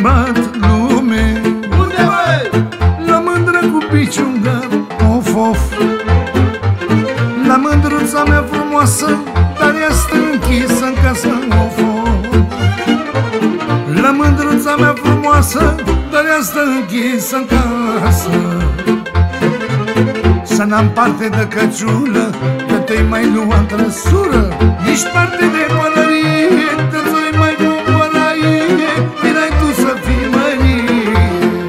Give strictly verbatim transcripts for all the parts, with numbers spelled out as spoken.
cumpărat lume. Unde, băi? La mândră cu piciungă, of, of. La mândruța mea frumoasă, dar ea stă închisă în casă, of, of. La mândruța mea frumoasă, dar ea stă închisă în casă. Să n-am parte de căciulă, că te-i mai lua în trăsură. Nici parte de pălărie, că ți-o mai cumpăraie. Virai tu să fii mărie.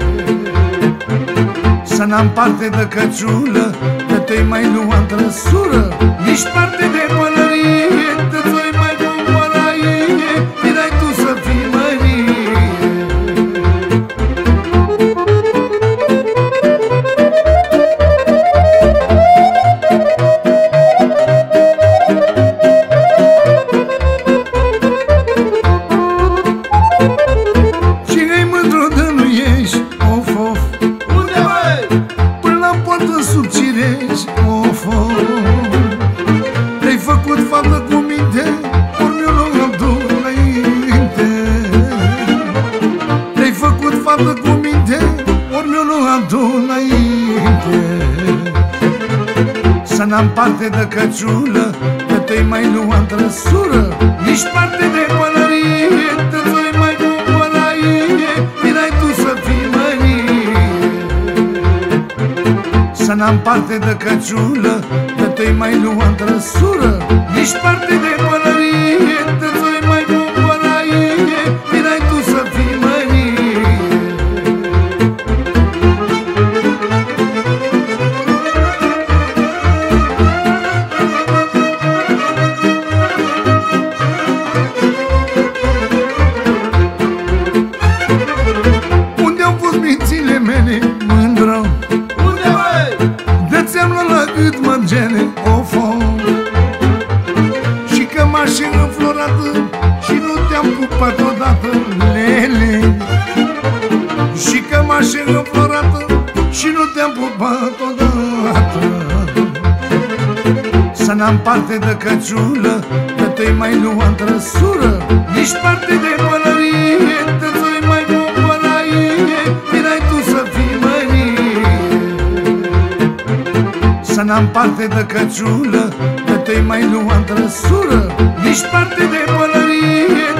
Să n-am parte de căciulă, că te-i mai lua în trăsură. Nici parte de pălărie, că ți-o mai cumpăraie. Virai tu să fii mărie. Of, of. Te-ai făcut fată cu minte, ori mi-o luat înainte. Te-ai făcut fată cu minte, ori mi-o luat înainte. Să n-am parte de căciulă, că te-ai mai lua în trăsură. Nici parte de pălărie, că ți-o mai cumpăraie. Virai tu să fii mărie. Să n-am parte de căciulă, că te-i mai lua în trăsură. Nici parte de pălărie, că ți-o mai cumpăraie. Virai tu să fii mărie. Unde-au fost mințile mele, mândră? Ți-am luat la gât mărgele, of, of. Și cămașe înflorată, și nu te-am pupat odată, lele. Și cămașe înflorată, și nu te-am pupat odată. Să n-am parte de căciulă, că te-i mai lua în trăsură. Nici parte de pălărie, că ți-o mai cumpăraie. Virai tu să fii mărie. Să n-am parte de căciulă, că te-i mai lua în trăsură. Nici parte de pălărie,